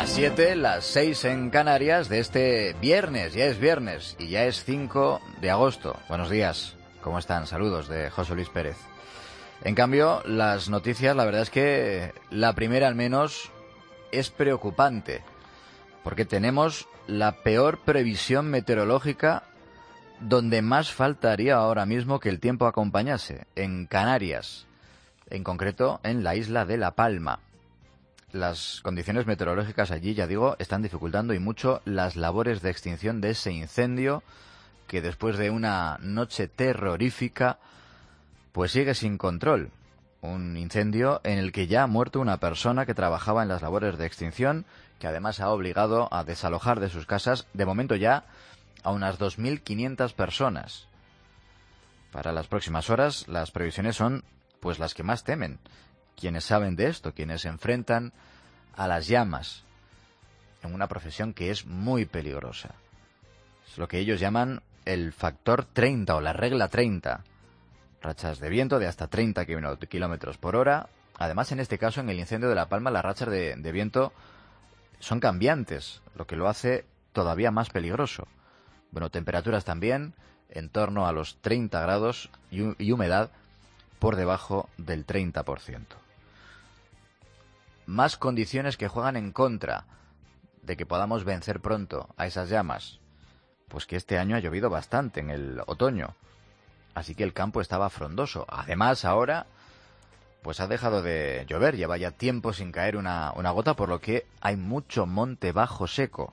Las 7, las 6 en Canarias de este viernes. Ya es viernes y ya es 5 de agosto. Buenos días, ¿cómo están? Saludos de José Luis Pérez. En cambio, las noticias, la verdad es que la primera al menos es preocupante, porque tenemos la peor previsión meteorológica donde más faltaría ahora mismo que el tiempo acompañase, en Canarias, en concreto en la isla de La Palma. Las condiciones meteorológicas allí, ya digo, están dificultando y mucho las labores de extinción de ese incendio que después de una noche terrorífica pues sigue sin control. Un incendio en el que ya ha muerto una persona que trabajaba en las labores de extinción, que además ha obligado a desalojar de sus casas, de momento ya, a unas 2.500 personas. Para las próximas horas, las previsiones son pues las que más temen quienes saben de esto, quienes se enfrentan a las llamas en una profesión que es muy peligrosa. Es lo que ellos llaman el factor 30 o la regla 30. Rachas de viento de hasta 30 kilómetros por hora. Además, en este caso, en el incendio de La Palma, las rachas de viento son cambiantes, lo que lo hace todavía más peligroso. Bueno, temperaturas también en torno a los 30 grados y humedad por debajo del 30%. Más condiciones que juegan en contra de que podamos vencer pronto a esas llamas. Pues que este año ha llovido bastante en el otoño, así que el campo estaba frondoso. Además, ahora pues ha dejado de llover, lleva ya tiempo sin caer una gota, por lo que hay mucho monte bajo seco.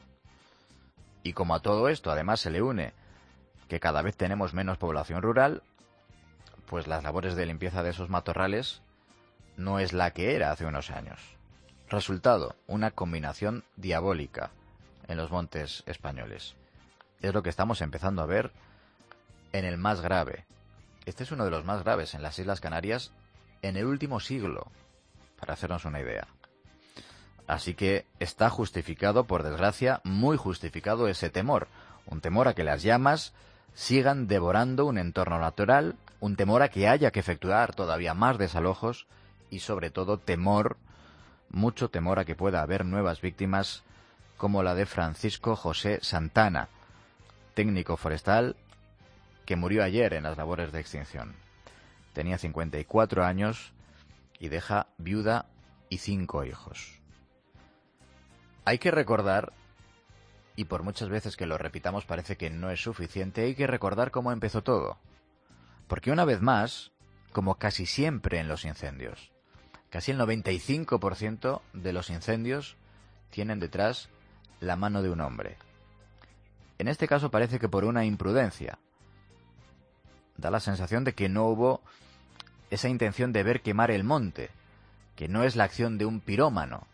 Y como a todo esto además se le une que cada vez tenemos menos población rural, pues las labores de limpieza de esos matorrales no es la que era hace unos años. Resultado, una combinación diabólica en los montes españoles. Es lo que estamos empezando a ver en el más grave. Este es uno de los más graves en las Islas Canarias en el último siglo, para hacernos una idea. Así que está justificado, por desgracia, muy justificado ese temor. Un temor a que las llamas sigan devorando un entorno natural, un temor a que haya que efectuar todavía más desalojos y, sobre todo, temor, mucho temor a que pueda haber nuevas víctimas como la de Francisco José Santana, técnico forestal que murió ayer en las labores de extinción. Tenía 54 años y deja viuda y 5 hijos. Hay que recordar, y por muchas veces que lo repitamos parece que no es suficiente, hay que recordar cómo empezó todo. Porque una vez más, como casi siempre en los incendios, casi el 95% de los incendios tienen detrás la mano de un hombre. En este caso parece que por una imprudencia. Da la sensación de que no hubo esa intención de ver quemar el monte, que no es la acción de un pirómano,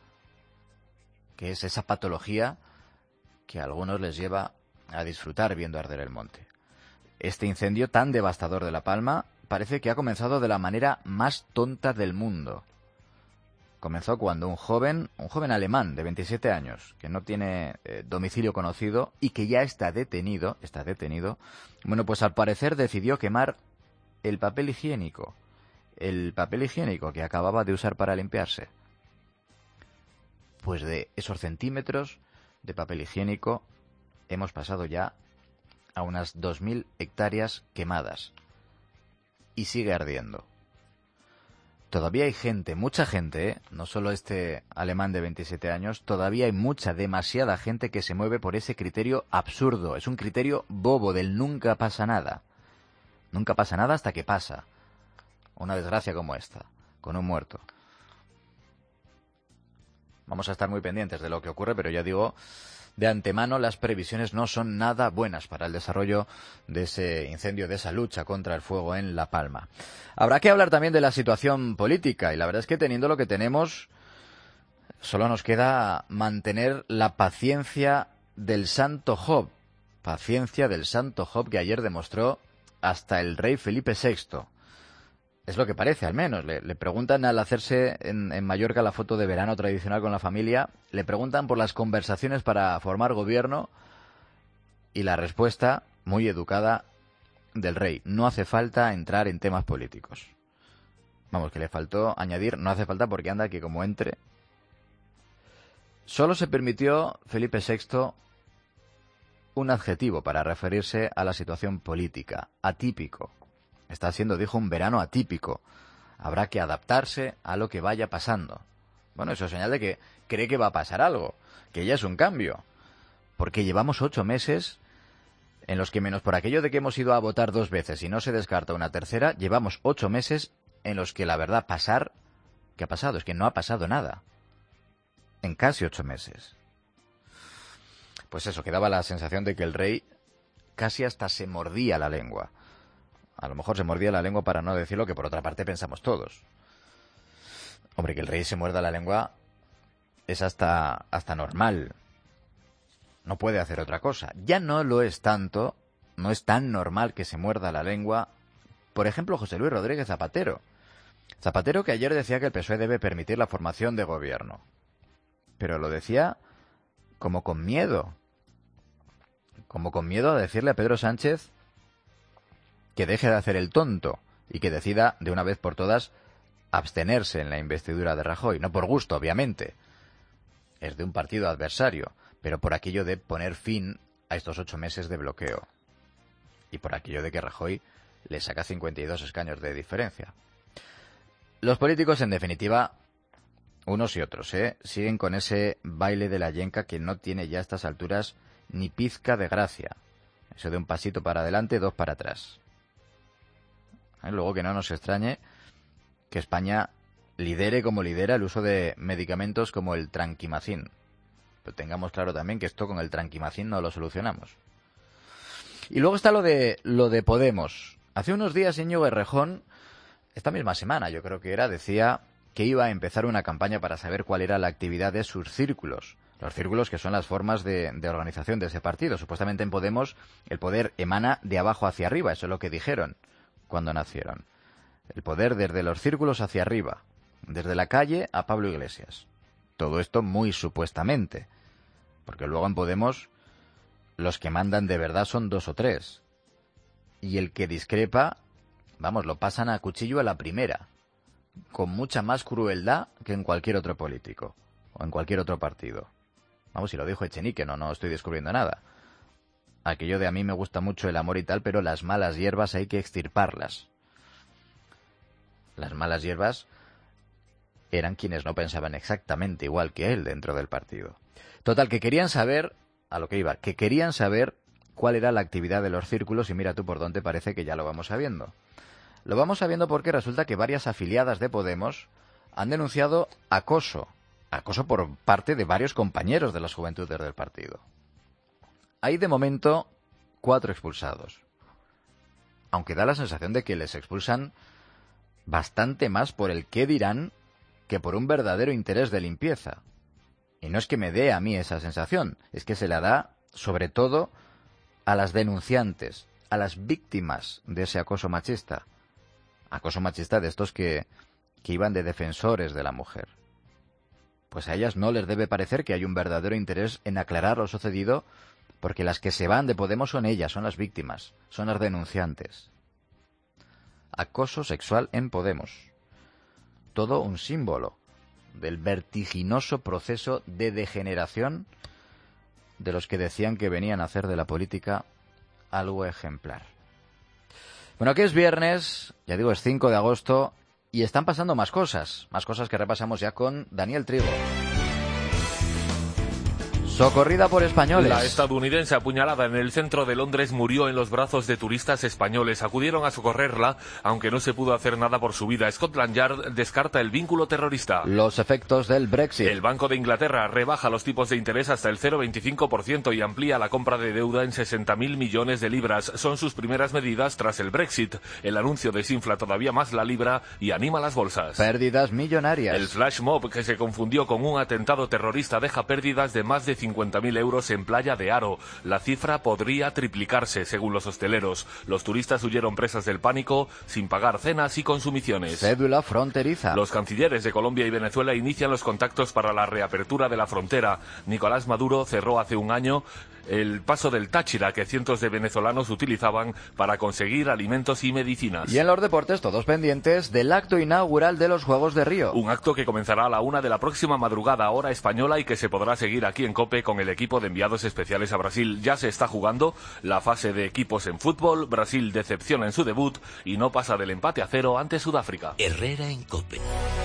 que es esa patología que a algunos les lleva a disfrutar viendo arder el monte. Este incendio tan devastador de La Palma parece que ha comenzado de la manera más tonta del mundo. Comenzó cuando un joven alemán de 27 años, que no tiene domicilio conocido y que ya está detenido, bueno, pues al parecer decidió quemar el papel higiénico que acababa de usar para limpiarse. Pues de esos centímetros de papel higiénico hemos pasado ya a unas 2.000 hectáreas quemadas. Y sigue ardiendo. Todavía hay gente, mucha gente, no solo este alemán de 27 años, todavía hay demasiada gente que se mueve por ese criterio absurdo. Es un criterio bobo del nunca pasa nada. Nunca pasa nada hasta que pasa. Una desgracia como esta, con un muerto. Vamos a estar muy pendientes de lo que ocurre, pero ya digo, de antemano las previsiones no son nada buenas para el desarrollo de ese incendio, de esa lucha contra el fuego en La Palma. Habrá que hablar también de la situación política, y la verdad es que teniendo lo que tenemos, solo nos queda mantener la paciencia del santo Job. Paciencia del santo Job que ayer demostró hasta el rey Felipe VI. Es lo que parece, al menos. Le preguntan al hacerse en Mallorca la foto de verano tradicional con la familia, le preguntan por las conversaciones para formar gobierno y la respuesta, muy educada, del rey: no hace falta entrar en temas políticos. Vamos, que le faltó añadir, no hace falta porque anda que como entre. Solo se permitió Felipe VI un adjetivo para referirse a la situación política: atípico. Está siendo, dijo, un verano atípico. Habrá que adaptarse a lo que vaya pasando. Bueno, eso es señal de que cree que va a pasar algo, que ya es un cambio. Porque llevamos 8 meses en los que, menos por aquello de que hemos ido a votar 2 veces y no se descarta una tercera, llevamos 8 meses en los que la verdad ¿qué ha pasado? Es que no ha pasado nada. En casi 8 meses. Pues eso, que daba la sensación de que el rey casi hasta se mordía la lengua. A lo mejor se mordía la lengua para no decir lo que por otra parte pensamos todos. Hombre, que el rey se muerda la lengua es hasta normal. No puede hacer otra cosa. Ya no lo es tanto, no es tan normal que se muerda la lengua, por ejemplo, José Luis Rodríguez Zapatero. Zapatero, que ayer decía que el PSOE debe permitir la formación de gobierno. Pero lo decía como con miedo. Como con miedo a decirle a Pedro Sánchez que deje de hacer el tonto y que decida de una vez por todas abstenerse en la investidura de Rajoy. No por gusto, obviamente. Es de un partido adversario, pero por aquello de poner fin a estos 8 meses de bloqueo. Y por aquello de que Rajoy le saca 52 escaños de diferencia. Los políticos, en definitiva, unos y otros, siguen con ese baile de la yenca que no tiene ya a estas alturas ni pizca de gracia. Eso de un pasito para adelante, 2 para atrás. Luego que no nos extrañe que España lidere como lidera el uso de medicamentos como el tranquimacín. Pero tengamos claro también que esto con el tranquimacín no lo solucionamos. Y luego está lo de Podemos. Hace unos días Íñigo Errejón, esta misma semana yo creo que era, decía que iba a empezar una campaña para saber cuál era la actividad de sus círculos. Los círculos, que son las formas de organización de ese partido. Supuestamente en Podemos el poder emana de abajo hacia arriba, eso es lo que dijeron cuando nacieron. El poder desde los círculos hacia arriba, desde la calle a Pablo Iglesias. Todo esto muy supuestamente, porque luego en Podemos los que mandan de verdad son 2 o 3. Y el que discrepa, vamos, lo pasan a cuchillo a la primera, con mucha más crueldad que en cualquier otro político, o en cualquier otro partido. Vamos, y lo dijo Echenique, no estoy descubriendo nada. Aquello de a mí me gusta mucho el amor y tal, pero las malas hierbas hay que extirparlas. Las malas hierbas eran quienes no pensaban exactamente igual que él dentro del partido. Total, que querían saber, a lo que iba, que querían saber cuál era la actividad de los círculos, y mira tú por dónde parece que ya lo vamos sabiendo. Lo vamos sabiendo porque resulta que varias afiliadas de Podemos han denunciado acoso por parte de varios compañeros de las juventudes del partido. Hay de momento 4 expulsados, aunque da la sensación de que les expulsan bastante más por el qué dirán que por un verdadero interés de limpieza. Y no es que me dé a mí esa sensación, es que se la da sobre todo a las denunciantes, a las víctimas de ese acoso machista. Acoso machista de estos que iban de defensores de la mujer. Pues a ellas no les debe parecer que hay un verdadero interés en aclarar lo sucedido, porque las que se van de Podemos son ellas, son las víctimas, son las denunciantes. Acoso sexual en Podemos. Todo un símbolo del vertiginoso proceso de degeneración de los que decían que venían a hacer de la política algo ejemplar. Bueno, que es viernes, ya digo, es 5 de agosto, y están pasando más cosas que repasamos ya con Daniel Trigo. Socorrida por españoles. La estadounidense apuñalada en el centro de Londres murió en los brazos de turistas españoles. Acudieron a socorrerla, aunque no se pudo hacer nada por su vida. Scotland Yard descarta el vínculo terrorista. Los efectos del Brexit. El Banco de Inglaterra rebaja los tipos de interés hasta el 0,25% y amplía la compra de deuda en 60.000 millones de libras. Son sus primeras medidas tras el Brexit. El anuncio desinfla todavía más la libra y anima las bolsas. Pérdidas millonarias. El flash mob, que se confundió con un atentado terrorista, deja pérdidas de más de 50.000 euros en Playa de Haro. La cifra podría triplicarse, según los hosteleros. Los turistas huyeron presas del pánico, sin pagar cenas y consumiciones. Cédula fronteriza. Los cancilleres de Colombia y Venezuela inician los contactos para la reapertura de la frontera. Nicolás Maduro cerró hace un año el paso del Táchira que cientos de venezolanos utilizaban para conseguir alimentos y medicinas. Y en los deportes, todos pendientes del acto inaugural de los Juegos de Río. Un acto que comenzará a la 1 de la próxima madrugada, hora española, y que se podrá seguir aquí en COPE con el equipo de enviados especiales a Brasil. Ya se está jugando la fase de equipos en fútbol. Brasil decepciona en su debut y no pasa del empate a 0 ante Sudáfrica. Herrera en COPE.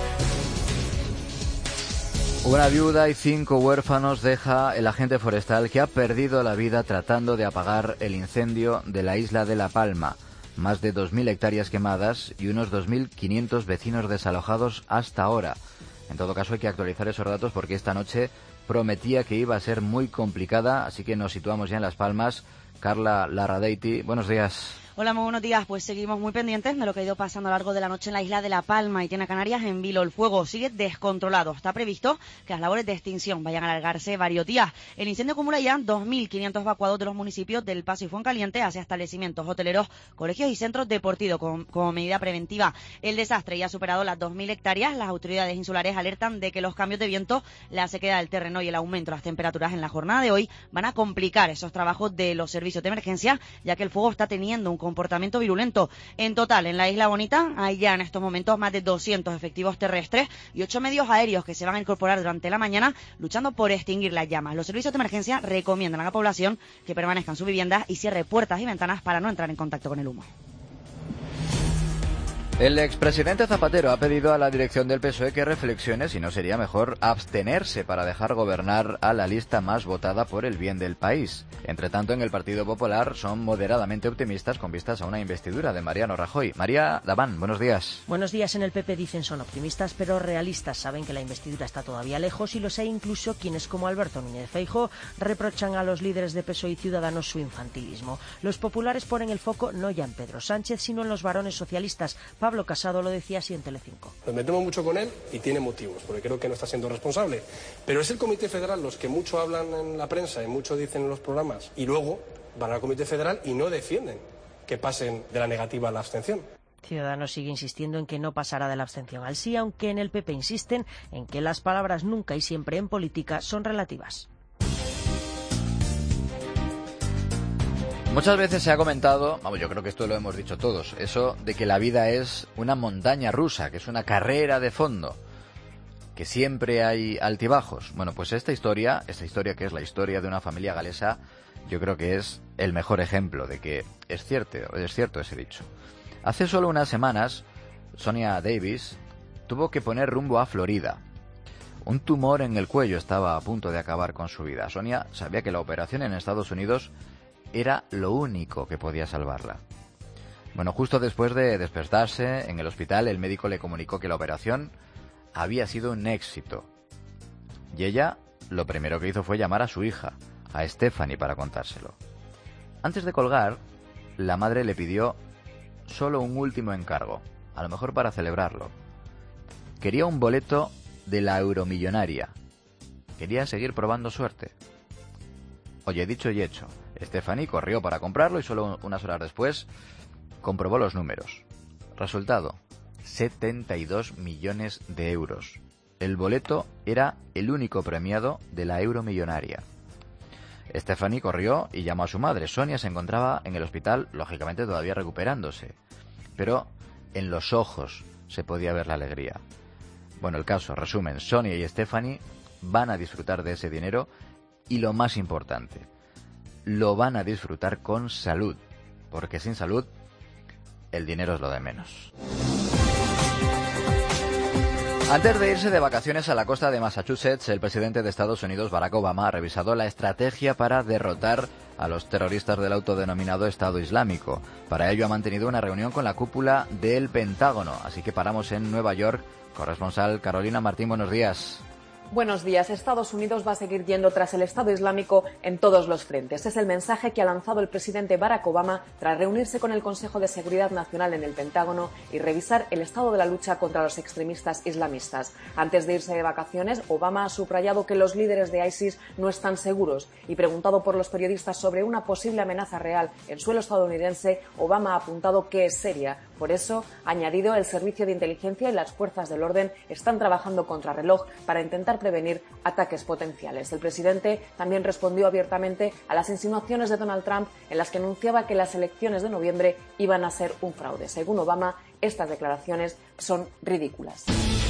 Una viuda y 5 huérfanos deja el agente forestal que ha perdido la vida tratando de apagar el incendio de la isla de La Palma. Más de 2.000 hectáreas quemadas y unos 2.500 vecinos desalojados hasta ahora. En todo caso hay que actualizar esos datos porque esta noche prometía que iba a ser muy complicada, así que nos situamos ya en Las Palmas. Carla Larradeiti, buenos días. Hola, muy buenos días. Pues seguimos muy pendientes de lo que ha ido pasando a lo largo de la noche en la isla de La Palma y tiene a Canarias en vilo. El fuego sigue descontrolado. Está previsto que las labores de extinción vayan a alargarse varios días. El incendio acumula ya 2.500 evacuados de los municipios del Paso y Fuencaliente hacia establecimientos hoteleros, colegios y centros deportivos como medida preventiva. El desastre ya ha superado las 2.000 hectáreas. Las autoridades insulares alertan de que los cambios de viento, la sequedad del terreno y el aumento de las temperaturas en la jornada de hoy van a complicar esos trabajos de los servicios de emergencia, ya que el fuego está teniendo un comportamiento virulento. En total, en la Isla Bonita hay ya en estos momentos más de 200 efectivos terrestres y 8 medios aéreos que se van a incorporar durante la mañana luchando por extinguir las llamas. Los servicios de emergencia recomiendan a la población que permanezca en sus viviendas y cierre puertas y ventanas para no entrar en contacto con el humo. El expresidente Zapatero ha pedido a la dirección del PSOE que reflexione si no sería mejor abstenerse para dejar gobernar a la lista más votada por el bien del país. Entre tanto, en el Partido Popular son moderadamente optimistas con vistas a una investidura de Mariano Rajoy. María Daván, buenos días. Buenos días. En el PP dicen son optimistas pero realistas. Saben que la investidura está todavía lejos y los hay incluso quienes, como Alberto Núñez Feijóo, reprochan a los líderes de PSOE y Ciudadanos su infantilismo. Los populares ponen el foco no ya en Pedro Sánchez, sino en los varones socialistas. Pablo Casado lo decía así en Telecinco. Nos metemos mucho con él y tiene motivos, porque creo que no está siendo responsable. Pero es el Comité Federal los que mucho hablan en la prensa y mucho dicen en los programas y luego van al Comité Federal y no defienden que pasen de la negativa a la abstención. Ciudadanos sigue insistiendo en que no pasará de la abstención al sí, aunque en el PP insisten en que las palabras nunca y siempre en política son relativas. Muchas veces se ha comentado, yo creo que esto lo hemos dicho todos, eso de que la vida es una montaña rusa, que es una carrera de fondo, que siempre hay altibajos. Bueno, pues esta historia que es la historia de una familia galesa, yo creo que es el mejor ejemplo de que es cierto ese dicho. Hace solo unas semanas, Sonia Davis tuvo que poner rumbo a Florida. Un tumor en el cuello estaba a punto de acabar con su vida. Sonia sabía que la operación en Estados Unidos era lo único que podía salvarla. Bueno, justo después de despertarse en el hospital, el médico le comunicó que la operación había sido un éxito. Y ella lo primero que hizo fue llamar a su hija, a Stephanie, para contárselo. Antes de colgar, la madre le pidió solo un último encargo, a lo mejor para celebrarlo. Quería un boleto de la Euromillonaria. Quería seguir probando suerte. Oye, dicho y hecho, Stephanie corrió para comprarlo y solo unas horas después comprobó los números. Resultado, 72 millones de euros. El boleto era el único premiado de la Euromillonaria. Stephanie corrió y llamó a su madre. Sonia se encontraba en el hospital, lógicamente todavía recuperándose, pero en los ojos se podía ver la alegría. Bueno, el caso, resumen, Sonia y Stephanie van a disfrutar de ese dinero y lo más importante, lo van a disfrutar con salud, porque sin salud el dinero es lo de menos. Antes de irse de vacaciones a la costa de Massachusetts, el presidente de Estados Unidos, Barack Obama, ha revisado la estrategia para derrotar a los terroristas del autodenominado Estado Islámico. Para ello ha mantenido una reunión con la cúpula del Pentágono. Así que paramos en Nueva York. Corresponsal Carolina Martín, buenos días. Buenos días. Estados Unidos va a seguir yendo tras el Estado Islámico en todos los frentes. Es el mensaje que ha lanzado el presidente Barack Obama tras reunirse con el Consejo de Seguridad Nacional en el Pentágono y revisar el estado de la lucha contra los extremistas islamistas. Antes de irse de vacaciones, Obama ha subrayado que los líderes de ISIS no están seguros y, preguntado por los periodistas sobre una posible amenaza real en suelo estadounidense, Obama ha apuntado que es seria. Por eso, ha añadido, el servicio de inteligencia y las fuerzas del orden están trabajando contrarreloj para intentar para prevenir ataques potenciales. El presidente también respondió abiertamente a las insinuaciones de Donald Trump en las que anunciaba que las elecciones de noviembre iban a ser un fraude. Según Obama, estas declaraciones son ridículas.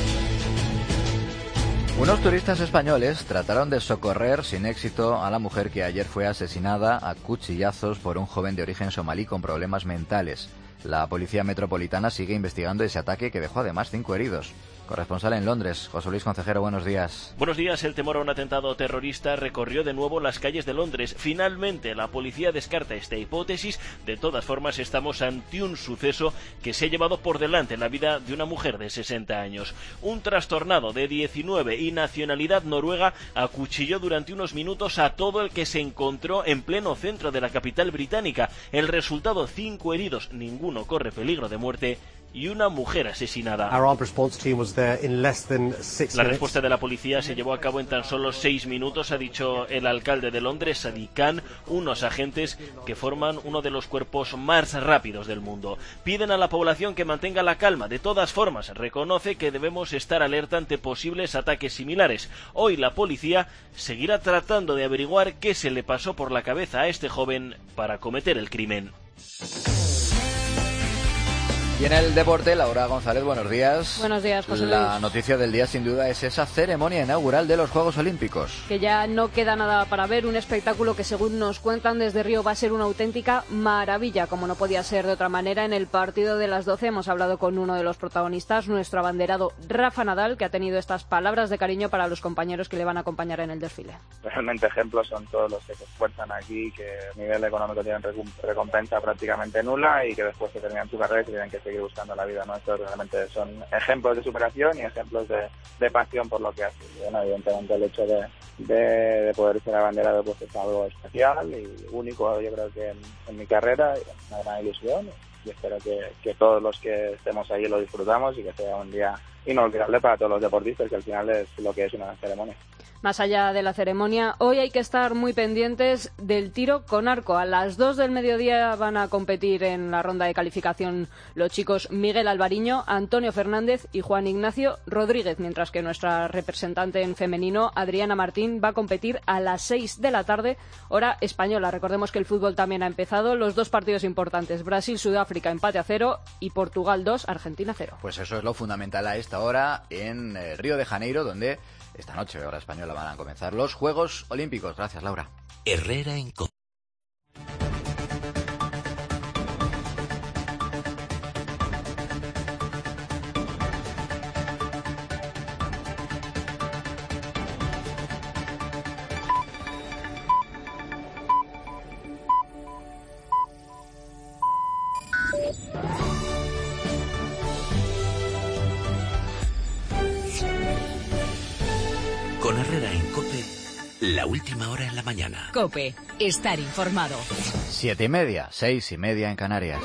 Unos turistas españoles trataron de socorrer sin éxito a la mujer que ayer fue asesinada a cuchillazos por un joven de origen somalí con problemas mentales. La Policía Metropolitana sigue investigando ese ataque que dejó además 5 heridos. Corresponsal en Londres, José Luis Concejero, buenos días. Buenos días. El temor a un atentado terrorista recorrió de nuevo las calles de Londres. Finalmente, la policía descarta esta hipótesis. De todas formas, estamos ante un suceso que se ha llevado por delante la vida de una mujer de 60 años. Un trastornado de 19 y nacionalidad noruega acuchilló durante unos minutos a todo el que se encontró en pleno centro de la capital británica. El resultado, 5 heridos, ninguno corre peligro de muerte y una mujer asesinada. La respuesta de la policía se llevó a cabo en tan solo 6 minutos, ha dicho el alcalde de Londres, Sadiq Khan, unos agentes que forman uno de los cuerpos más rápidos del mundo. Piden a la población que mantenga la calma. De todas formas, reconoce que debemos estar alerta ante posibles ataques similares. Hoy la policía seguirá tratando de averiguar qué se le pasó por la cabeza a este joven para cometer el crimen. Y en el deporte, Laura González, buenos días. Buenos días, José Luis. La noticia del día, sin duda, es esa ceremonia inaugural de los Juegos Olímpicos. Que ya no queda nada para ver, un espectáculo que, según nos cuentan desde Río, va a ser una auténtica maravilla, como no podía ser de otra manera. En el partido de las 12 hemos hablado con uno de los protagonistas, nuestro abanderado Rafa Nadal, que ha tenido estas palabras de cariño para los compañeros que le van a acompañar en el desfile. Realmente ejemplos son todos los que se esfuerzan aquí, que a nivel económico tienen recompensa prácticamente nula y que después que terminan su carrera tienen que seguir buscando la vida, ¿no? Estos realmente son ejemplos de superación y ejemplos de pasión por lo que hace. Y bueno, evidentemente el hecho de poder ser abanderado pues es algo especial y único, yo creo que en mi carrera, una gran ilusión, y espero que todos los que estemos ahí lo disfrutamos y que sea un día inolvidable para todos los deportistas, que al final es lo que es una ceremonia. Más allá de la ceremonia, hoy hay que estar muy pendientes del tiro con arco. A las 2 del mediodía van a competir en la ronda de calificación los chicos Miguel Alvariño, Antonio Fernández y Juan Ignacio Rodríguez, mientras que nuestra representante en femenino, Adriana Martín, va a competir a las 6 de la tarde, hora española. Recordemos que el fútbol también ha empezado. Los 2 partidos importantes, Brasil-Sudáfrica, empate a 0, y Portugal 2, Argentina 0. Pues eso es lo fundamental a esta hora en Río de Janeiro, donde esta noche, hora española, van a comenzar los Juegos Olímpicos. Gracias, Laura. Herrera en COPE. Con Herrera en COPE, la última hora en la mañana. COPE, estar informado. 7:30, 6:30 en Canarias.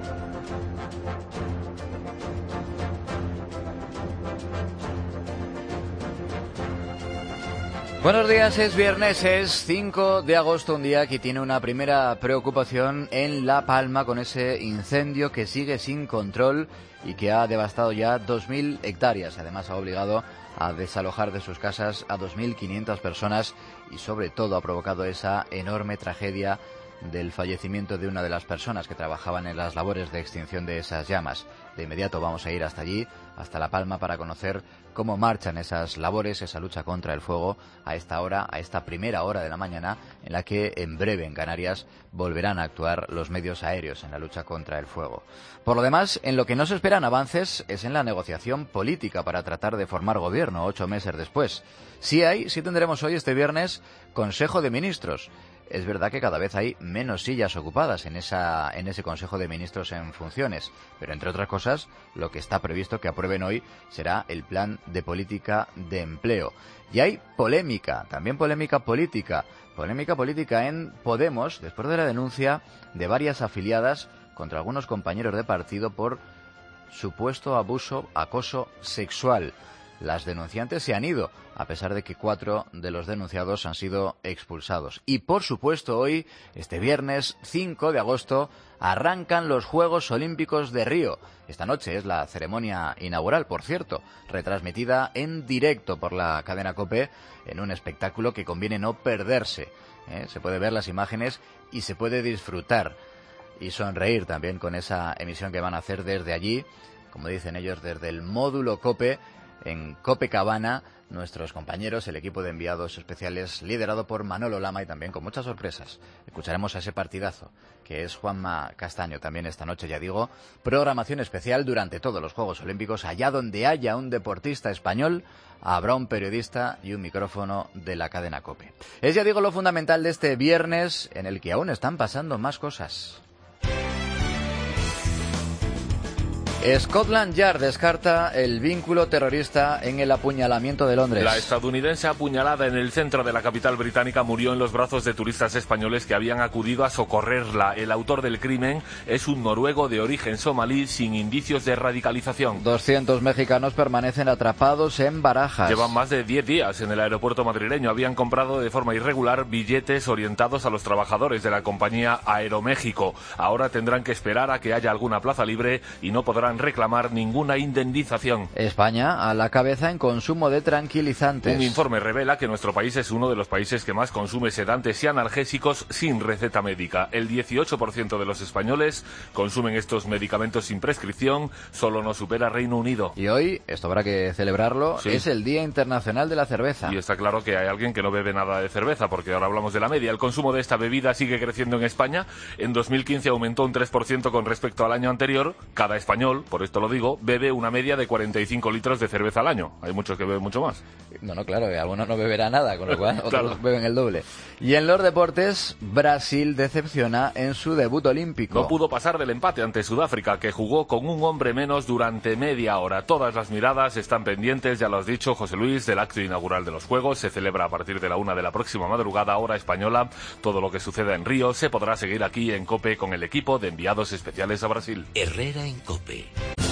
Buenos días, es viernes, es 5 de agosto, un día que tiene una primera preocupación en La Palma con ese incendio que sigue sin control y que ha devastado ya 2.000 hectáreas. Además ha obligado a desalojar de sus casas a 2.500 personas y sobre todo ha provocado esa enorme tragedia del fallecimiento de una de las personas que trabajaban en las labores de extinción de esas llamas. De inmediato vamos a ir hasta allí, hasta La Palma, para conocer cómo marchan esas labores, esa lucha contra el fuego a esta hora, a esta primera hora de la mañana, en la que en breve en Canarias volverán a actuar los medios aéreos en la lucha contra el fuego. Por lo demás, en lo que no se esperan avances es en la negociación política para tratar de formar gobierno 8 meses después. Sí tendremos hoy, este viernes, Consejo de Ministros. Es verdad que cada vez hay menos sillas ocupadas en ese Consejo de Ministros en funciones, pero entre otras cosas, lo que está previsto que aprueben hoy será el Plan de Política de Empleo. Y hay polémica, también polémica política en Podemos, después de la denuncia de varias afiliadas contra algunos compañeros de partido por supuesto acoso sexual. Las denunciantes se han ido, a pesar de que 4 de los denunciados han sido expulsados. Y por supuesto hoy, este viernes 5 de agosto, arrancan los Juegos Olímpicos de Río. Esta noche es la ceremonia inaugural, por cierto, retransmitida en directo por la cadena COPE en un espectáculo que conviene no perderse. Se puede ver las imágenes y se puede disfrutar y sonreír también con esa emisión que van a hacer desde allí, como dicen ellos, desde el módulo COPE en Copacabana, nuestros compañeros, el equipo de enviados especiales liderado por Manolo Lama y también con muchas sorpresas. Escucharemos a ese partidazo que es Juanma Castaño también esta noche, ya digo, programación especial durante todos los Juegos Olímpicos. Allá donde haya un deportista español, habrá un periodista y un micrófono de la cadena COPE. Es, ya digo, lo fundamental de este viernes en el que aún están pasando más cosas. Scotland Yard descarta el vínculo terrorista en el apuñalamiento de Londres. La estadounidense apuñalada en el centro de la capital británica murió en los brazos de turistas españoles que habían acudido a socorrerla. El autor del crimen es un noruego de origen somalí sin indicios de radicalización. 200 mexicanos permanecen atrapados en Barajas. Llevan más de 10 días en el aeropuerto madrileño. Habían comprado de forma irregular billetes orientados a los trabajadores de la compañía Aeroméxico. Ahora tendrán que esperar a que haya alguna plaza libre y no podrán reclamar ninguna indemnización. España a la cabeza en consumo de tranquilizantes. Un informe revela que nuestro país es uno de los países que más consume sedantes y analgésicos sin receta médica. El 18% de los españoles consumen estos medicamentos sin prescripción, solo nos supera Reino Unido. Y hoy, esto habrá que celebrarlo, sí, es el Día Internacional de la Cerveza. Y está claro que hay alguien que no bebe nada de cerveza, porque ahora hablamos de la media. El consumo de esta bebida sigue creciendo en España. En 2015 aumentó un 3% con respecto al año anterior. Cada español, por esto lo digo, bebe una media de 45 litros de cerveza al año. Hay muchos que beben mucho más. No, claro, que algunos no beberá nada, con lo cual otros beben el doble. Y en los deportes, Brasil decepciona en su debut olímpico. No pudo pasar del empate ante Sudáfrica, que jugó con un hombre menos durante media hora. Todas las miradas están pendientes, ya lo has dicho, José Luis, del acto inaugural de los Juegos. Se celebra a partir de la 1 de la próxima madrugada, hora española. Todo lo que suceda en Río se podrá seguir aquí en COPE con el equipo de enviados especiales a Brasil. Herrera en COPE.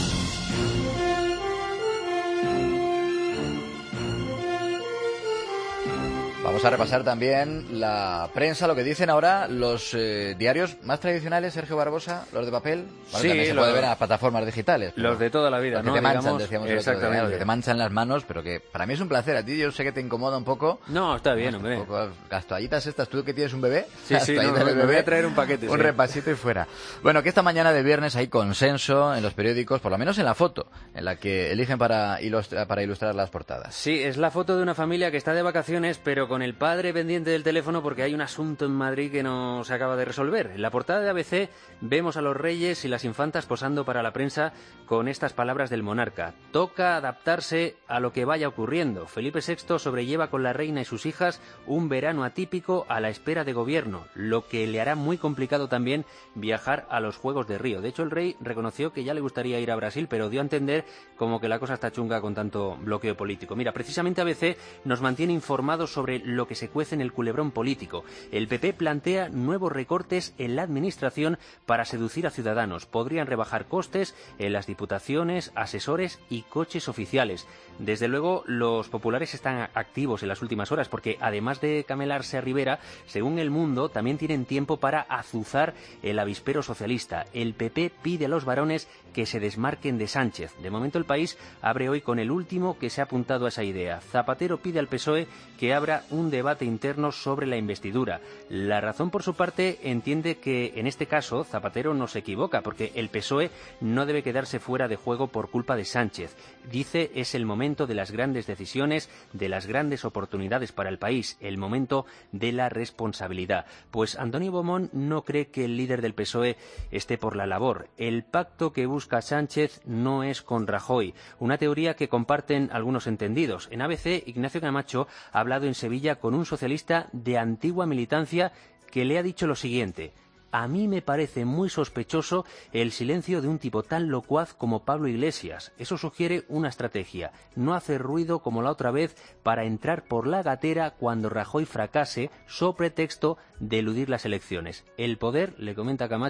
Vamos a repasar también la prensa, lo que dicen ahora los diarios más tradicionales, Sergio Barbosa, los de papel. Bueno, sí, también se puede ver en las plataformas digitales. Los de toda la vida, los que ¿no? te manchan, digamos, decíamos el otro día, los que te manchan las manos, pero que para mí es un placer. A ti yo sé que te incomoda un poco. No, está bien, hombre. Un poco, las toallitas estas, tú que tienes un bebé. Sí, me voy a traer un paquete. Un repasito y fuera. Bueno, que esta mañana de viernes hay consenso en los periódicos, por lo menos en la foto, en la que eligen para ilustrar las portadas. Sí, es la foto de una familia que está de vacaciones, pero con el padre pendiente del teléfono porque hay un asunto en Madrid que no se acaba de resolver. En la portada de ABC vemos a los reyes y las infantas posando para la prensa con estas palabras del monarca. Toca adaptarse a lo que vaya ocurriendo. Felipe VI sobrelleva con la reina y sus hijas un verano atípico a la espera de gobierno, lo que le hará muy complicado también viajar a los Juegos de Río. De hecho, el rey reconoció que ya le gustaría ir a Brasil, pero dio a entender como que la cosa está chunga con tanto bloqueo político. Mira, precisamente ABC nos mantiene informados sobre lo que se cuece en el culebrón político. El PP plantea nuevos recortes en la administración para seducir a Ciudadanos. Podrían rebajar costes en las diputaciones, asesores y coches oficiales. Desde luego, los populares están activos en las últimas horas porque, además de camelarse a Rivera, según El Mundo, también tienen tiempo para azuzar el avispero socialista. El PP pide a los varones que se desmarquen de Sánchez. De momento, El País abre hoy con el último que se ha apuntado a esa idea. Zapatero pide al PSOE que abra un debate interno sobre la investidura. La Razón, por su parte, entiende que en este caso Zapatero no se equivoca porque el PSOE no debe quedarse fuera de juego por culpa de Sánchez. Dice, es el momento de las grandes decisiones, de las grandes oportunidades para el país, el momento de la responsabilidad. Pues Antonio Beaumont no cree que el líder del PSOE esté por la labor. El pacto que busca Sánchez no es con Rajoy, una teoría que comparten algunos entendidos. En ABC, Ignacio Camacho ha hablado en Sevilla con un socialista de antigua militancia que le ha dicho lo siguiente: a mí me parece muy sospechoso el silencio de un tipo tan locuaz como Pablo Iglesias. Eso sugiere una estrategia, no hacer ruido como la otra vez para entrar por la gatera cuando Rajoy fracase, so pretexto de eludir las elecciones. El poder, le comenta Camacho,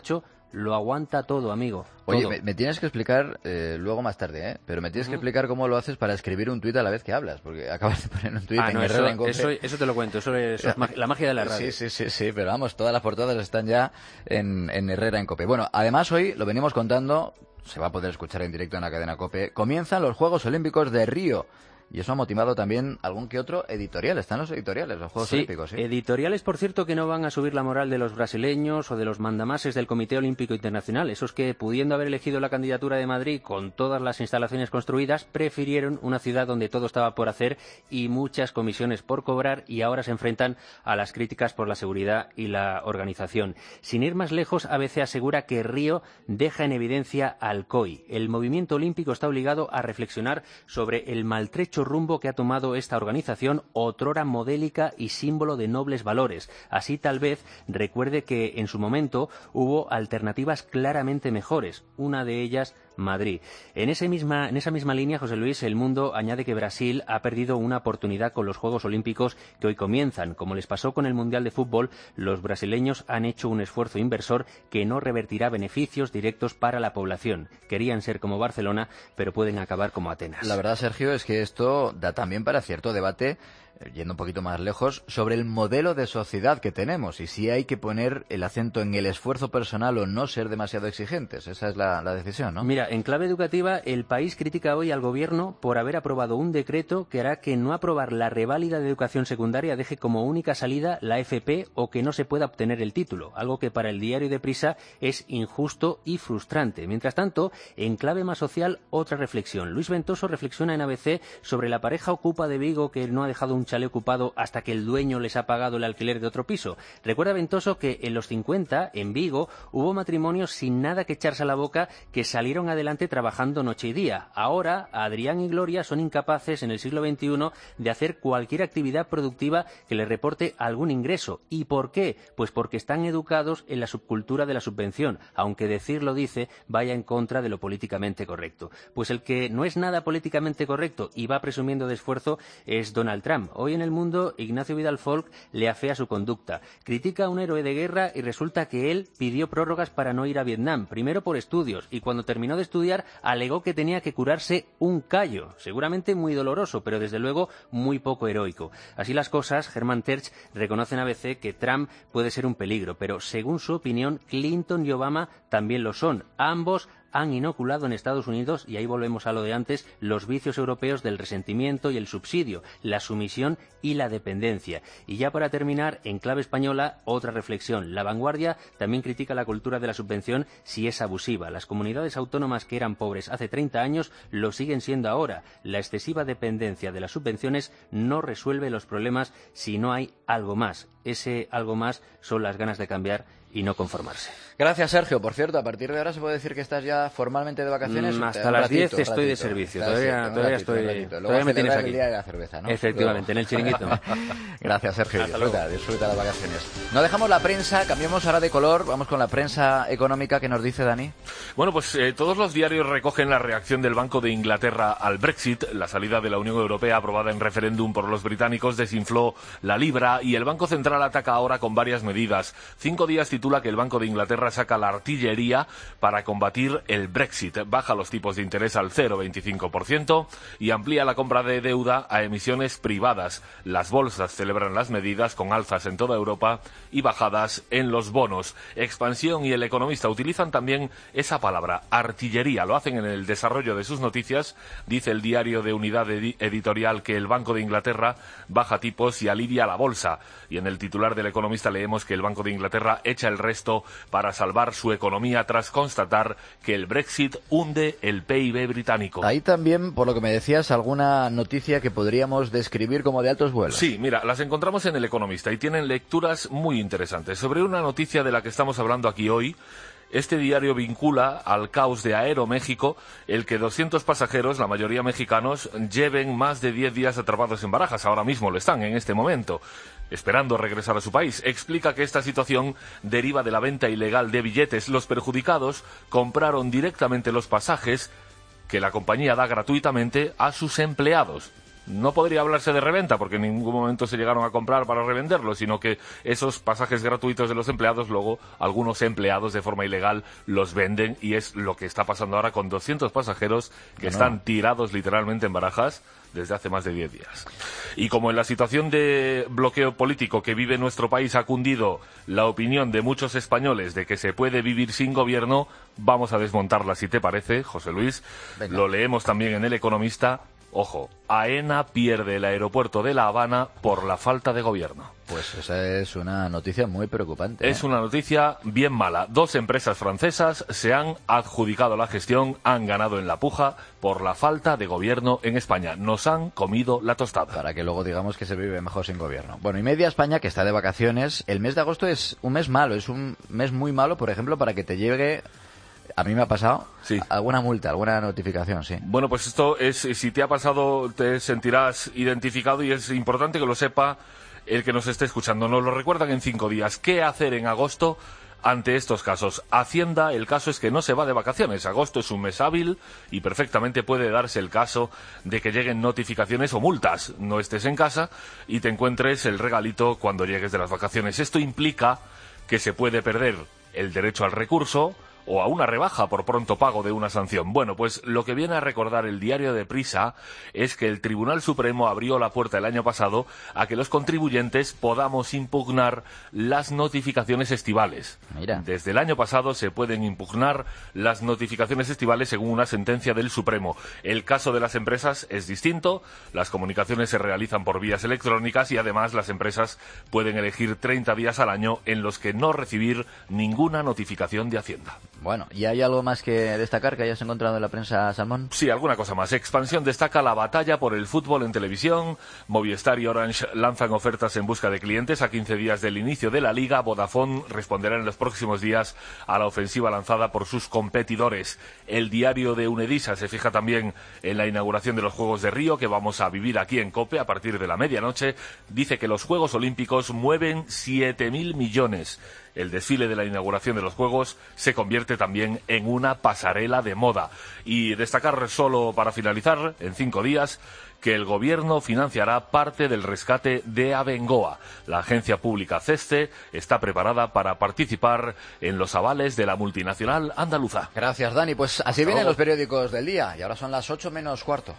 Lo aguanta todo, amigo. Oye, todo. me tienes que explicar, luego más tarde, pero me tienes que explicar cómo lo haces para escribir un tuit a la vez que hablas, porque acabas de poner un tuit en Herrera en Cope. Eso te lo cuento, eso es la magia de la radio. Sí, pero vamos, todas las portadas están ya en Herrera en Cope. Bueno, además hoy lo venimos contando, se va a poder escuchar en directo en la cadena Cope, comienzan los Juegos Olímpicos de Río. Y eso ha motivado también algún que otro editorial. Están los editoriales, los Juegos Olímpicos, ¿sí? Editoriales, por cierto, que no van a subir la moral de los brasileños o de los mandamases del Comité Olímpico Internacional. Esos que, pudiendo haber elegido la candidatura de Madrid con todas las instalaciones construidas, prefirieron una ciudad donde todo estaba por hacer y muchas comisiones por cobrar, y ahora se enfrentan a las críticas por la seguridad y la organización. Sin ir más lejos, ABC asegura que Río deja en evidencia al COI. El movimiento olímpico está obligado a reflexionar sobre el maltrecho rumbo que ha tomado esta organización, otrora modélica y símbolo de nobles valores. Así, tal vez, recuerde que en su momento hubo alternativas claramente mejores. Una de ellas, Madrid. En esa misma línea, José Luis, El Mundo añade que Brasil ha perdido una oportunidad con los Juegos Olímpicos que hoy comienzan. Como les pasó con el Mundial de Fútbol, los brasileños han hecho un esfuerzo inversor que no revertirá beneficios directos para la población. Querían ser como Barcelona, pero pueden acabar como Atenas. La verdad, Sergio, es que esto da también para cierto debate, yendo un poquito más lejos, sobre el modelo de sociedad que tenemos y si hay que poner el acento en el esfuerzo personal o no ser demasiado exigentes. Esa es la decisión, ¿no? Mira, en clave educativa, El País critica hoy al Gobierno por haber aprobado un decreto que hará que no aprobar la reválida de educación secundaria deje como única salida la FP o que no se pueda obtener el título, algo que para el diario de Prisa es injusto y frustrante. Mientras tanto, en clave más social, otra reflexión. Luis Ventoso reflexiona en ABC sobre la pareja ocupa de Vigo que no ha dejado un chalet ocupado hasta que el dueño les ha pagado el alquiler de otro piso. Recuerda Ventoso que en los 50, en Vigo, hubo matrimonios sin nada que echarse a la boca que salieron adelante trabajando noche y día. Ahora, Adrián y Gloria son incapaces en el siglo XXI de hacer cualquier actividad productiva que les reporte algún ingreso. ¿Y por qué? Pues porque están educados en la subcultura de la subvención, aunque decirlo dice vaya en contra de lo políticamente correcto. Pues el que no es nada políticamente correcto y va presumiendo de esfuerzo es Donald Trump. Hoy en El Mundo, Ignacio Vidal Folk le afea su conducta. Critica a un héroe de guerra y resulta que él pidió prórrogas para no ir a Vietnam, primero por estudios, y cuando terminó de estudiar alegó que tenía que curarse un callo, seguramente muy doloroso, pero desde luego muy poco heroico. Así las cosas, Germán Terch reconoce en ABC que Trump puede ser un peligro, pero según su opinión, Clinton y Obama también lo son. Ambos han inoculado en Estados Unidos, y ahí volvemos a lo de antes, los vicios europeos del resentimiento y el subsidio, la sumisión y la dependencia. Y ya para terminar, en clave española, otra reflexión. La Vanguardia también critica la cultura de la subvención si es abusiva. Las comunidades autónomas que eran pobres hace 30 años lo siguen siendo ahora. La excesiva dependencia de las subvenciones no resuelve los problemas si no hay algo más. Ese algo más son las ganas de cambiar y no conformarse. Gracias, Sergio. Por cierto, a partir de ahora se puede decir que estás ya formalmente de vacaciones. Hasta las 10 estoy de servicio. Todavía me tienes aquí. El día de la cerveza, ¿no? Efectivamente, en el chiringuito. Gracias, Sergio. Disfruta las vacaciones. No dejamos la prensa, cambiamos ahora de color. Vamos con la prensa económica. ¿Qué nos dice Dani? Bueno, pues todos los diarios recogen la reacción del Banco de Inglaterra al Brexit. La salida de la Unión Europea aprobada en referéndum por los británicos desinfló la libra y el Banco Central ataca ahora con varias medidas. 5 días titula que el Banco de Inglaterra saca la artillería para combatir el Brexit. Baja los tipos de interés al 0,25% y amplía la compra de deuda a emisiones privadas. Las bolsas celebran las medidas con alzas en toda Europa y bajadas en los bonos. Expansión y El Economista utilizan también esa palabra, artillería. Lo hacen en el desarrollo de sus noticias. Dice el diario de Unidad Editorial que el Banco de Inglaterra baja tipos y alivia la bolsa. Y en el titular del Economista leemos que el Banco de Inglaterra echa el resto para salvar su economía tras constatar que el Brexit hunde el PIB británico. Ahí también, por lo que me decías, alguna noticia que podríamos describir como de altos vuelos. Sí, mira, las encontramos en El Economista y tienen lecturas muy interesantes. Sobre una noticia de la que estamos hablando aquí hoy, este diario vincula al caos de Aeroméxico el que 200 pasajeros, la mayoría mexicanos, lleven más de 10 días atrapados en Barajas. Ahora mismo lo están en este momento, esperando regresar a su país. Explica que esta situación deriva de la venta ilegal de billetes. Los perjudicados compraron directamente los pasajes que la compañía da gratuitamente a sus empleados. no podría hablarse de reventa, porque en ningún momento se llegaron a comprar para revenderlos, sino que esos pasajes gratuitos de los empleados, luego algunos empleados de forma ilegal los venden, y es lo que está pasando ahora con 200 pasajeros que están tirados literalmente en Barajas desde hace más de 10 días. Y como en la situación de bloqueo político que vive nuestro país ha cundido la opinión de muchos españoles de que se puede vivir sin gobierno, vamos a desmontarla, si te parece, José Luis. Venga. Lo leemos también en El Economista. Ojo, AENA pierde el aeropuerto de La Habana por la falta de gobierno. Pues esa es una noticia muy preocupante. Es una noticia bien mala. 2 empresas francesas se han adjudicado la gestión, han ganado en la puja por la falta de gobierno en España. Nos han comido la tostada. Para que luego digamos que se vive mejor sin gobierno. Bueno, y media España, que está de vacaciones, el mes de agosto es un mes malo, es un mes muy malo, por ejemplo, para que te llegue... A mí me ha pasado alguna multa, alguna notificación, sí. Bueno, pues esto es, si te ha pasado, te sentirás identificado, y es importante que lo sepa el que nos esté escuchando. Nos lo recuerdan en 5 días. ¿Qué hacer en agosto ante estos casos? Hacienda, el caso es que no se va de vacaciones. Agosto es un mes hábil y perfectamente puede darse el caso de que lleguen notificaciones o multas. No estés en casa y te encuentres el regalito cuando llegues de las vacaciones. Esto implica que se puede perder el derecho al recurso o a una rebaja por pronto pago de una sanción. Bueno, pues lo que viene a recordar el diario de Prisa es que el Tribunal Supremo abrió la puerta el año pasado a que los contribuyentes podamos impugnar las notificaciones estivales. Mira. Desde el año pasado se pueden impugnar las notificaciones estivales según una sentencia del Supremo. El caso de las empresas es distinto. Las comunicaciones se realizan por vías electrónicas y además las empresas pueden elegir 30 días al año en los que no recibir ninguna notificación de Hacienda. Bueno, ¿y hay algo más que destacar que hayas encontrado en la prensa, Salmón? Sí, alguna cosa más. Expansión destaca la batalla por el fútbol en televisión. Movistar y Orange lanzan ofertas en busca de clientes. A 15 días del inicio de la Liga, Vodafone responderá en los próximos días a la ofensiva lanzada por sus competidores. El diario de Unedisa se fija también en la inauguración de los Juegos de Río, que vamos a vivir aquí en COPE a partir de la medianoche. Dice que los Juegos Olímpicos mueven 7.000 millones. El desfile de la inauguración de los Juegos se convierte también en una pasarela de moda. Y destacar solo para finalizar, en 5 días, que el Gobierno financiará parte del rescate de Abengoa. La agencia pública CESTE está preparada para participar en los avales de la multinacional andaluza. Gracias, Dani. Pues así vienen los periódicos del día. Y ahora son las 8 menos cuarto.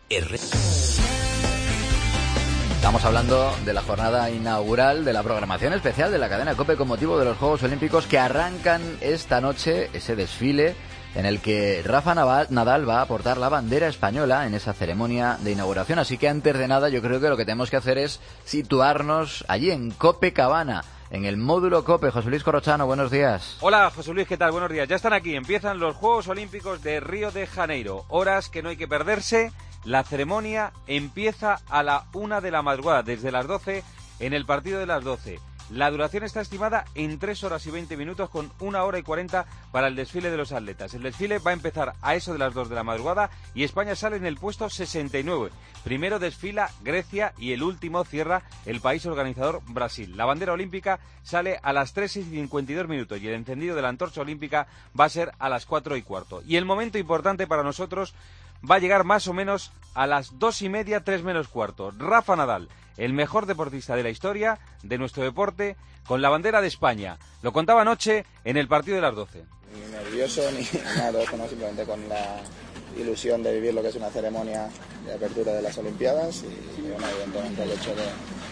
Estamos hablando de la jornada inaugural de la programación especial de la cadena COPE con motivo de los Juegos Olímpicos que arrancan esta noche, ese desfile en el que Rafa Nadal va a portar la bandera española en esa ceremonia de inauguración. Así que antes de nada yo creo que lo que tenemos que hacer es situarnos allí en Copacabana, en el módulo COPE. José Luis Corrochano, buenos días. Hola, José Luis, ¿qué tal? Buenos días. Ya están aquí, empiezan los Juegos Olímpicos de Río de Janeiro. Horas que no hay que perderse. La ceremonia empieza a la 1 de la madrugada, desde las 12 en el partido de las 12. La duración está estimada en 3 horas y 20 minutos con 1 hora y 40 para el desfile de los atletas. El desfile va a empezar a eso de las 2 de la madrugada y España sale en el puesto 69. Primero desfila Grecia y el último cierra el país organizador Brasil. La bandera olímpica sale a las 3 y 52 minutos y el encendido de la antorcha olímpica va a ser a las 4 y cuarto. Y el momento importante para nosotros va a llegar más o menos a las 2:30, 3 menos cuarto. Rafa Nadal, el mejor deportista de la historia de nuestro deporte, con la bandera de España. Lo contaba anoche en el partido de las 12. Ni nervioso ni nada de eso, ¿no? Simplemente con la ilusión de vivir lo que es una ceremonia de apertura de las Olimpiadas y bueno, evidentemente el hecho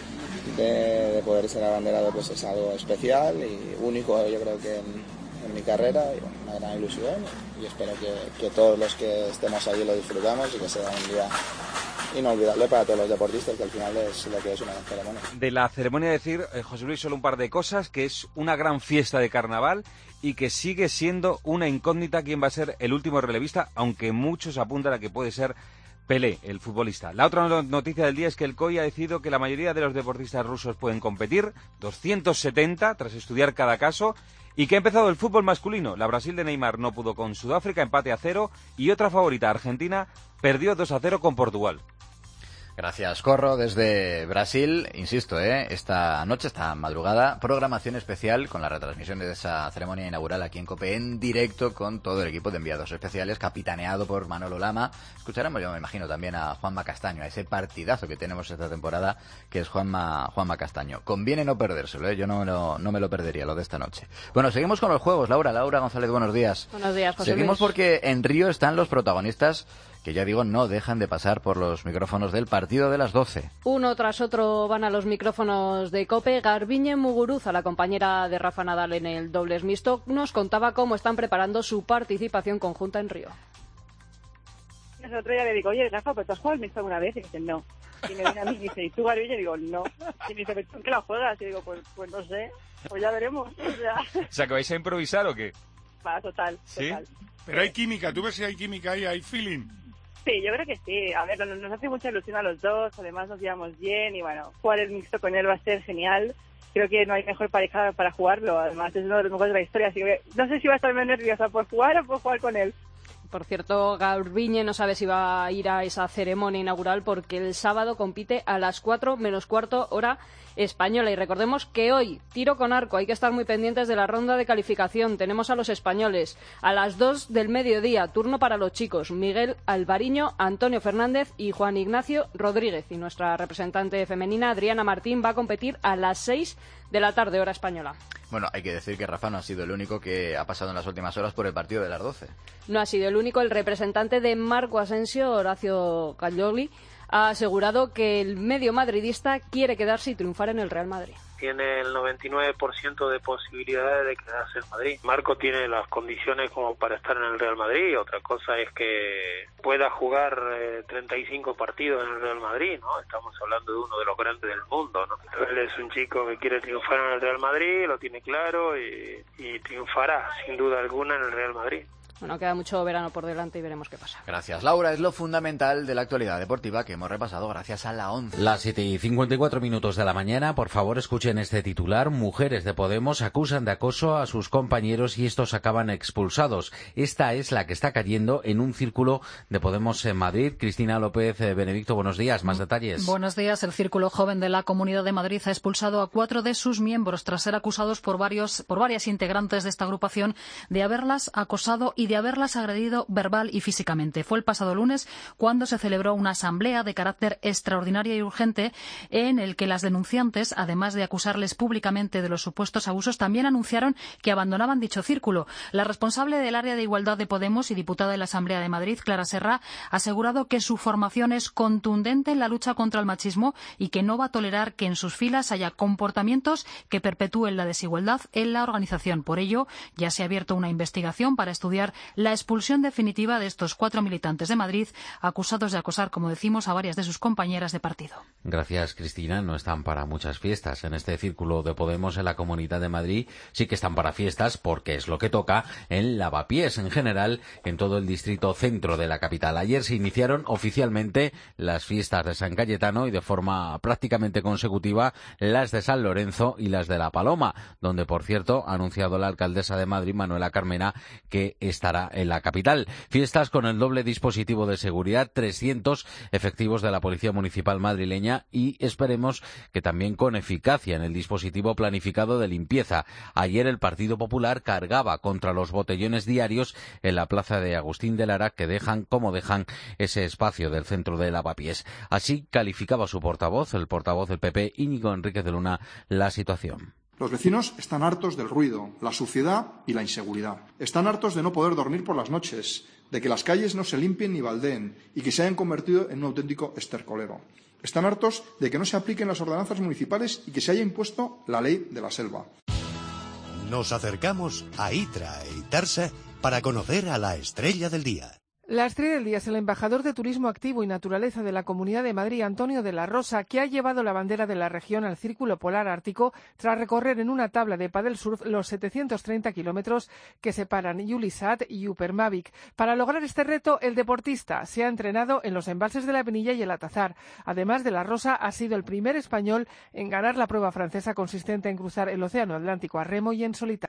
de poder ser abanderado pues es algo especial y único, yo creo que en mi carrera, y bueno, una gran ilusión y espero que todos los que estemos allí lo disfrutamos y que sea un día inolvidable para todos los deportistas, que al final es lo que es una gran ceremonia. De la ceremonia decir, José Luis, solo un par de cosas, que es una gran fiesta de carnaval y que sigue siendo una incógnita quién va a ser el último relevista, aunque muchos apuntan a que puede ser Pelé, el futbolista. La otra noticia del día es que el COI ha decidido que la mayoría de los deportistas rusos pueden competir, 270 tras estudiar cada caso, y que ha empezado el fútbol masculino. La Brasil de Neymar no pudo con Sudáfrica, empate a 0, y otra favorita, Argentina, perdió 2-0 con Portugal. Gracias, Corro, desde Brasil. Insisto, esta noche, esta madrugada, programación especial con la retransmisión de esa ceremonia inaugural aquí en COPE en directo con todo el equipo de enviados especiales, capitaneado por Manolo Lama. Escucharemos, yo me imagino, también a Juanma Castaño, a ese partidazo que tenemos esta temporada, que es Juanma Castaño. Conviene no perdérselo, yo no me lo perdería, lo de esta noche. Bueno, seguimos con los juegos. Laura González, buenos días. Buenos días, José Seguimos Luis. Porque en Río están los protagonistas que ya digo, no dejan de pasar por los micrófonos del partido de las 12. Uno tras otro van a los micrófonos de COPE. Garbiñe Muguruza, la compañera de Rafa Nadal en el dobles mixto, nos contaba cómo están preparando su participación conjunta en Río. El otro día le digo, oye, Rafa, ¿pues tú has jugado el mixto alguna vez? Y dice, no. Y me viene a mí y dice, ¿y tú, Garbiñe? Y digo, no. Y me dice, ¿pero tú qué la juegas? Y digo, pues no sé, pues ya veremos. O sea, ¿que vais a improvisar o qué? Va, total. ¿Sí? Pero hay química, ¿tú ves si hay química ahí, hay feeling? Sí, yo creo que sí. A ver, nos hace mucha ilusión a los dos, además nos llevamos bien y bueno, jugar el mixto con él va a ser genial. Creo que no hay mejor pareja para jugarlo, además es uno de los mejores de la historia, así que no sé si va a estar más nerviosa por jugar o por jugar con él. Por cierto, Garbiñe no sabe si va a ir a esa ceremonia inaugural porque el sábado compite a las 4 menos cuarto hora española. Y recordemos que hoy, tiro con arco, hay que estar muy pendientes de la ronda de calificación. Tenemos a los españoles a las 2 del mediodía, turno para los chicos, Miguel Alvariño, Antonio Fernández y Juan Ignacio Rodríguez. Y nuestra representante femenina, Adriana Martín, va a competir a las 6 de la tarde, hora española. Bueno, hay que decir que Rafa no ha sido el único que ha pasado en las últimas horas por el partido de las 12. No ha sido el único. El representante de Marco Asensio, Horacio Caglioli, ha asegurado que el medio madridista quiere quedarse y triunfar en el Real Madrid. Tiene el 99% de posibilidades de quedarse en Madrid. Marco tiene las condiciones como para estar en el Real Madrid. Otra cosa es que pueda jugar 35 partidos en el Real Madrid, ¿no? Estamos hablando de uno de los grandes del mundo, ¿no? Él es un chico que quiere triunfar en el Real Madrid, lo tiene claro y triunfará sin duda alguna en el Real Madrid. Bueno, queda mucho verano por delante y veremos qué pasa. Gracias, Laura. Es lo fundamental de la actualidad deportiva que hemos repasado gracias a la 11. Las 7:54 de la mañana. Por favor, escuchen este titular. Mujeres de Podemos acusan de acoso a sus compañeros y estos acaban expulsados. Esta es la que está cayendo en un círculo de Podemos en Madrid. Cristina López Benedicto, buenos días. Más detalles. Buenos días. El Círculo Joven de la Comunidad de Madrid ha expulsado a 4 de sus miembros tras ser acusados por varias integrantes de esta agrupación de haberlas acosado y de haberlas agredido verbal y físicamente. Fue el pasado lunes cuando se celebró una asamblea de carácter extraordinaria y urgente en el que las denunciantes, además de acusarles públicamente de los supuestos abusos, también anunciaron que abandonaban dicho círculo. La responsable del área de igualdad de Podemos y diputada de la Asamblea de Madrid, Clara Serra, ha asegurado que su formación es contundente en la lucha contra el machismo y que no va a tolerar que en sus filas haya comportamientos que perpetúen la desigualdad en la organización. Por ello, ya se ha abierto una investigación para estudiar la expulsión definitiva de estos 4 militantes de Madrid acusados de acosar, como decimos, a varias de sus compañeras de partido. Gracias, Cristina. No están para muchas fiestas. En este círculo de Podemos en la Comunidad de Madrid sí que están para fiestas porque es lo que toca en Lavapiés en general en todo el distrito centro de la capital. Ayer se iniciaron oficialmente las fiestas de San Cayetano y de forma prácticamente consecutiva las de San Lorenzo y las de La Paloma, donde, por cierto, ha anunciado la alcaldesa de Madrid, Manuela Carmena, que estará en la capital. Fiestas con el doble dispositivo de seguridad, 300 efectivos de la Policía Municipal madrileña y esperemos que también con eficacia en el dispositivo planificado de limpieza. Ayer el Partido Popular cargaba contra los botellones diarios en la plaza de Agustín de Lara que dejan ese espacio del centro de Lavapiés. Así calificaba su portavoz, el portavoz del PP, Íñigo Enríquez de Luna, la situación. Los vecinos están hartos del ruido, la suciedad y la inseguridad. Están hartos de no poder dormir por las noches, de que las calles no se limpien ni baldeen y que se hayan convertido en un auténtico estercolero. Están hartos de que no se apliquen las ordenanzas municipales y que se haya impuesto la ley de la selva. Nos acercamos a Itra e Itarsa para conocer a la estrella del día. La estrella del día es el embajador de Turismo Activo y Naturaleza de la Comunidad de Madrid, Antonio de la Rosa, que ha llevado la bandera de la región al Círculo Polar Ártico tras recorrer en una tabla de paddle surf los 730 kilómetros que separan Ilulissat y Upernavik. Para lograr este reto, el deportista se ha entrenado en los embalses de la Penilla y el Atazar. Además, de la Rosa ha sido el primer español en ganar la prueba francesa consistente en cruzar el Océano Atlántico a remo y en solitario.